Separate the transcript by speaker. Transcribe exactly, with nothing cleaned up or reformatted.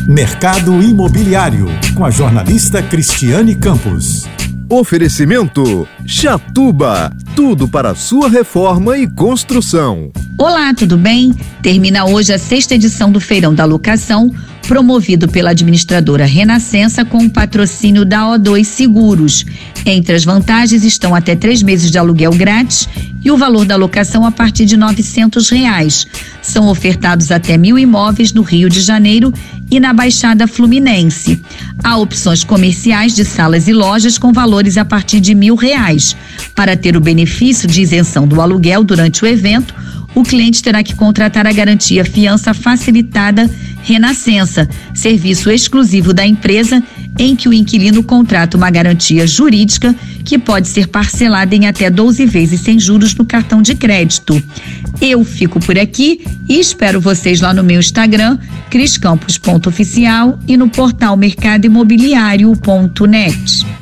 Speaker 1: Mercado Imobiliário, com a jornalista Cristiane Campos.
Speaker 2: Oferecimento Chatuba, tudo para sua reforma e construção.
Speaker 3: Olá, tudo bem? Termina hoje a sexta edição do Feirão da Locação, promovido pela administradora Renascença com o patrocínio da O dois Seguros. Entre as vantagens estão até três meses de aluguel grátis e o valor da locação a partir de novecentos reais. São ofertados até mil imóveis no Rio de Janeiro e na Baixada Fluminense. Há opções comerciais de salas e lojas com valores a partir de mil reais. Para ter o benefício de isenção do aluguel durante o evento, o cliente terá que contratar a garantia fiança facilitada Renascença, serviço exclusivo da empresa em que o inquilino contrata uma garantia jurídica que pode ser parcelada em até doze vezes sem juros no cartão de crédito. Eu fico por aqui e espero vocês lá no meu Instagram, cris campos ponto oficial, e no portal mercado imobiliário ponto net.